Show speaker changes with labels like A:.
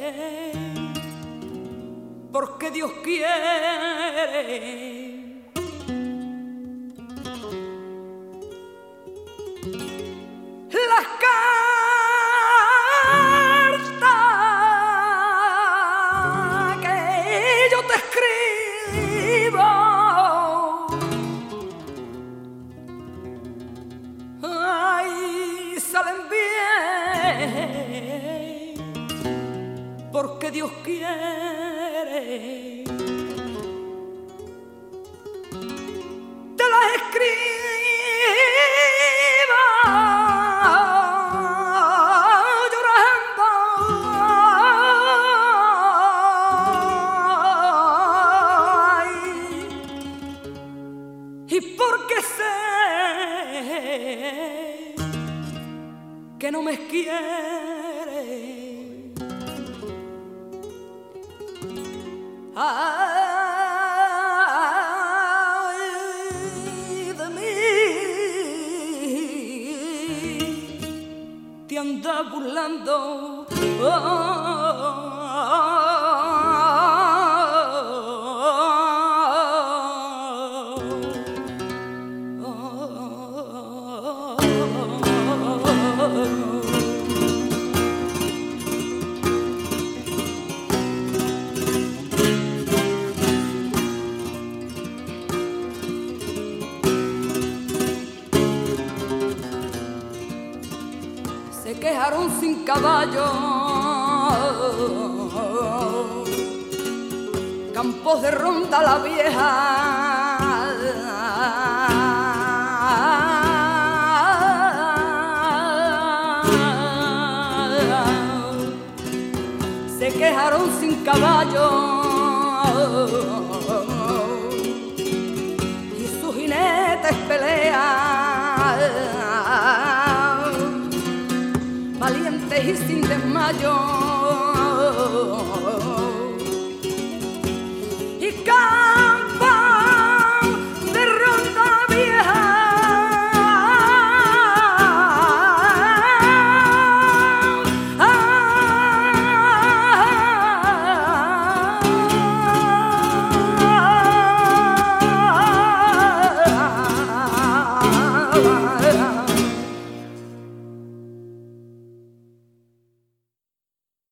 A: porque Dios quiere. Las cartas que yo te escribo, ay, salen bien, porque Dios quiere. Te las escribo llorando, ay, y porque sé que no me quiere. Ay, de mí te andas burlando. Se quejaron sin caballo, campos de ronda la vieja, se quejaron sin caballo y sus jinetes pelean, valientes y sin desmayo, y